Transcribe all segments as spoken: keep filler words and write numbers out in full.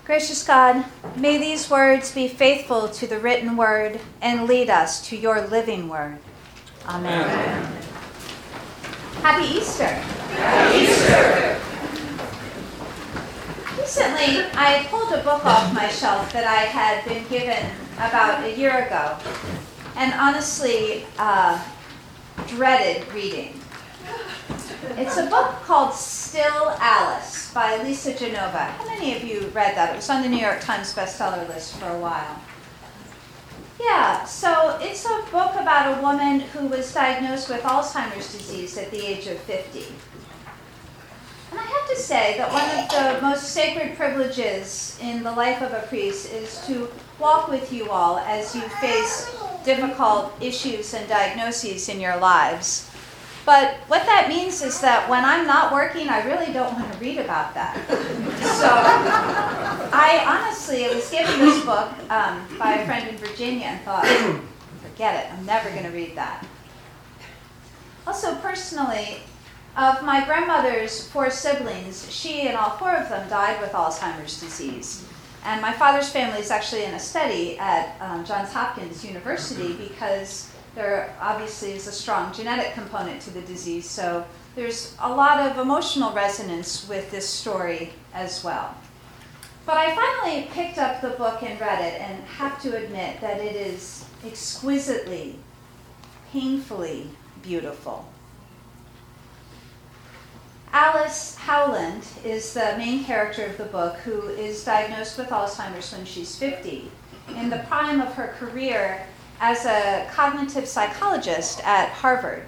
Gracious God, may these words be faithful to the written word and lead us to your living word. Amen. Amen. Happy Easter. Happy Easter. Recently, I pulled a book off my shelf that I had been given about a year ago, and honestly uh, dreaded reading. It's a book called Still Alice by Lisa Genova. How many of you read that? It was on the New York Times bestseller list for a while. Yeah, so it's a book about a woman who was diagnosed with Alzheimer's disease at the age of fifty. And I have to say that one of the most sacred privileges in the life of a priest is to walk with you all as you face difficult issues and diagnoses in your lives. But what that means is that when I'm not working, I really don't want to read about that. So I honestly was given this book um, by a friend in Virginia and thought, forget it, I'm never going to read that. Also, personally, of my grandmother's four siblings, she and all four of them died with Alzheimer's disease. And my father's family is actually in a study at um, Johns Hopkins University because there obviously is a strong genetic component to the disease, so there's a lot of emotional resonance with this story as well. But I finally picked up the book and read it, and have to admit that it is exquisitely, painfully beautiful. Alice Howland is the main character of the book, who is diagnosed with Alzheimer's when she's fifty. In the prime of her career as a cognitive psychologist at Harvard.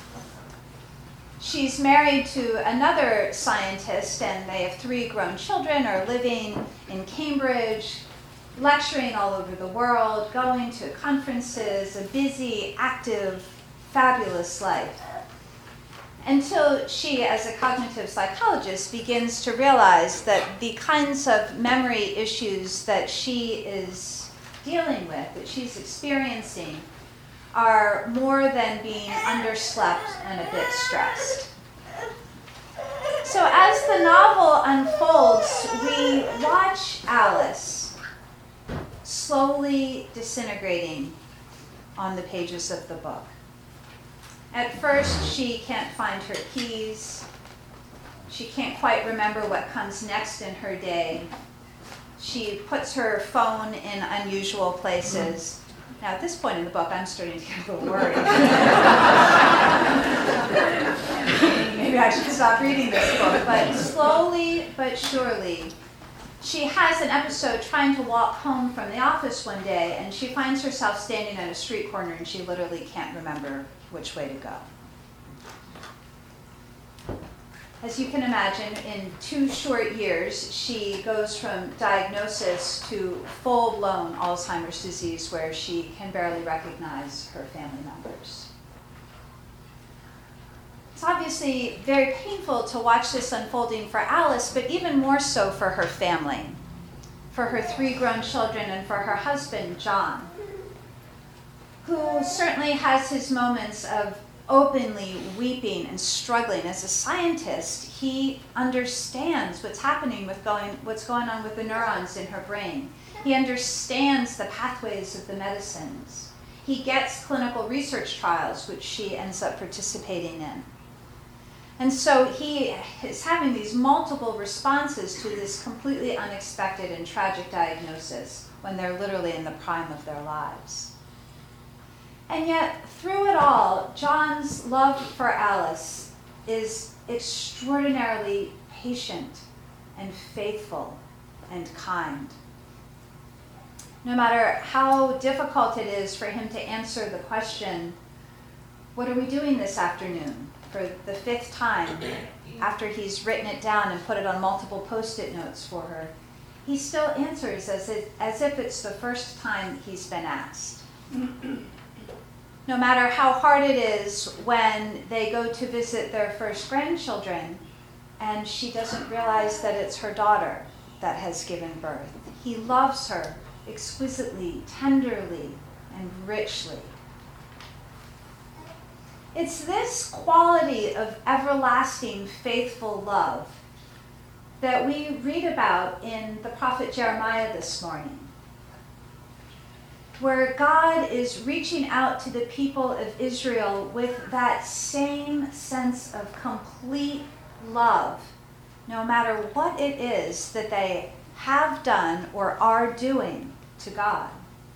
She's married to another scientist, and they have three grown children, are living in Cambridge, lecturing all over the world, going to conferences, a busy, active, fabulous life. Until she, as a cognitive psychologist, begins to realize that the kinds of memory issues that she is dealing with, that she's experiencing, are more than being underslept and a bit stressed. So as the novel unfolds, we watch Alice slowly disintegrating on the pages of the book. At first, she can't find her keys. She can't quite remember what comes next in her day. She puts her phone in unusual places. Now, at this point in the book, I'm starting to get a little worried. Maybe I should stop reading this book. But slowly but surely, she has an episode trying to walk home from the office one day, and she finds herself standing at a street corner, and she literally can't remember which way to go. As you can imagine, in two short years, she goes from diagnosis to full-blown Alzheimer's disease, where she can barely recognize her family members. It's obviously very painful to watch this unfolding for Alice, but even more so for her family, for her three grown children, and for her husband, John, who certainly has his moments of openly weeping and struggling. As a scientist, he understands what's happening with going, what's going on with the neurons in her brain. He understands the pathways of the medicines. He gets clinical research trials, which she ends up participating in. And so he is having these multiple responses to this completely unexpected and tragic diagnosis when they're literally in the prime of their lives. And yet, through it all, John's love for Alice is extraordinarily patient and faithful and kind. No matter how difficult it is for him to answer the question, what are we doing this afternoon, for the fifth time, after he's written it down and put it on multiple post-it notes for her, he still answers as if, as if it's the first time he's been asked. No matter how hard it is when they go to visit their first grandchildren and she doesn't realize that it's her daughter that has given birth, he loves her exquisitely, tenderly, and richly. It's this quality of everlasting, faithful love that we read about in the prophet Jeremiah this morning, where God is reaching out to the people of Israel with that same sense of complete love, no matter what it is that they have done or are doing to God.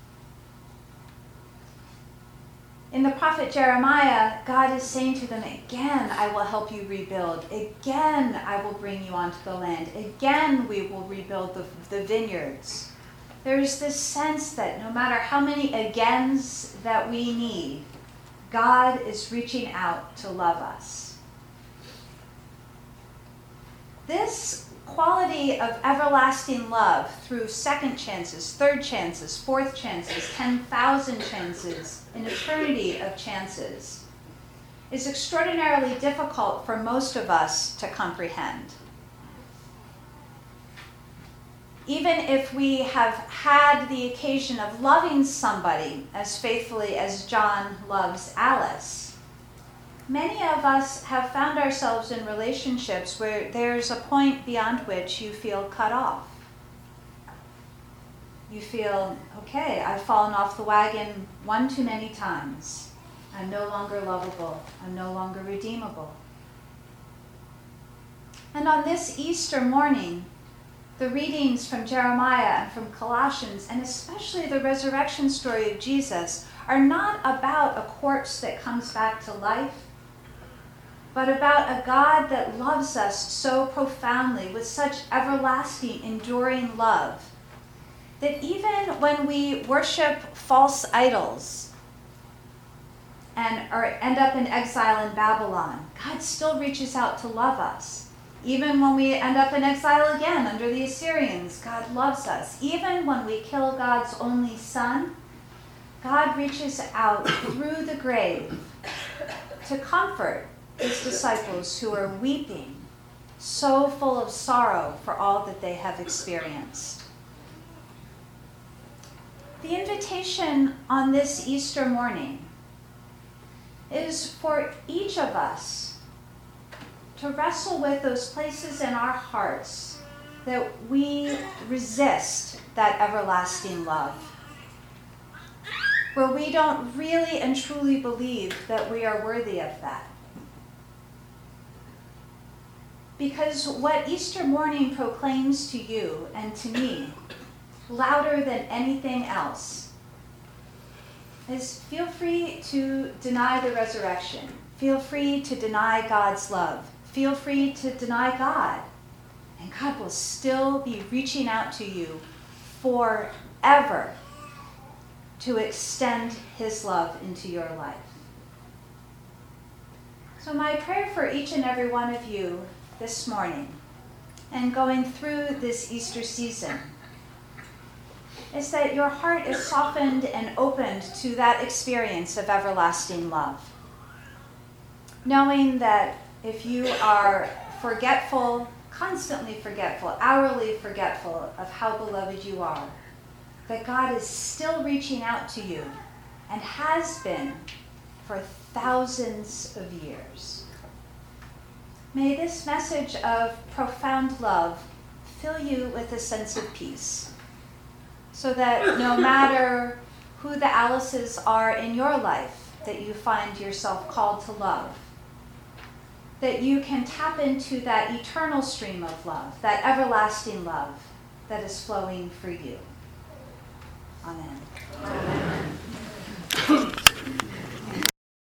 In the prophet Jeremiah, God is saying to them, again, I will help you rebuild. Again, I will bring you onto the land. Again, we will rebuild the, the vineyards. There's this sense that no matter how many agains that we need, God is reaching out to love us. This quality of everlasting love through second chances, third chances, fourth chances, ten thousand chances, an eternity of chances, is extraordinarily difficult for most of us to comprehend. Even if we have had the occasion of loving somebody as faithfully as John loves Alice, many of us have found ourselves in relationships where there's a point beyond which you feel cut off. You feel, okay, I've fallen off the wagon one too many times. I'm no longer lovable. I'm no longer redeemable. And on this Easter morning, the readings from Jeremiah and from Colossians, and especially the resurrection story of Jesus, are not about a corpse that comes back to life, but about a God that loves us so profoundly, with such everlasting, enduring love, that even when we worship false idols and or end up in exile in Babylon, God still reaches out to love us. Even when we end up in exile again under the Assyrians, God loves us. Even when we kill God's only son, God reaches out through the grave to comfort his disciples who are weeping, so full of sorrow for all that they have experienced. The invitation on this Easter morning is for each of us to wrestle with those places in our hearts that we resist that everlasting love, where we don't really and truly believe that we are worthy of that. Because what Easter morning proclaims to you and to me, louder than anything else, is feel free to deny the resurrection. Feel free to deny God's love. Feel free to deny God. And God will still be reaching out to you forever to extend his love into your life. So my prayer for each and every one of you this morning and going through this Easter season is that your heart is softened and opened to that experience of everlasting love. Knowing that if you are forgetful, constantly forgetful, hourly forgetful of how beloved you are, that God is still reaching out to you and has been for thousands of years. May this message of profound love fill you with a sense of peace, so that no matter who the Alices are in your life that you find yourself called to love, that you can tap into that eternal stream of love, that everlasting love that is flowing for you. Amen.